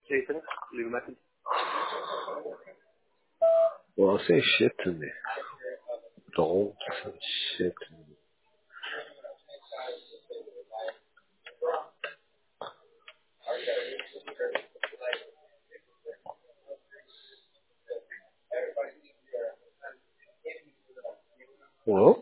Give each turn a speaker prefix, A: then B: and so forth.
A: Jason, leave a message.
B: Well, say shit to me. Don't say shit to me. Hello?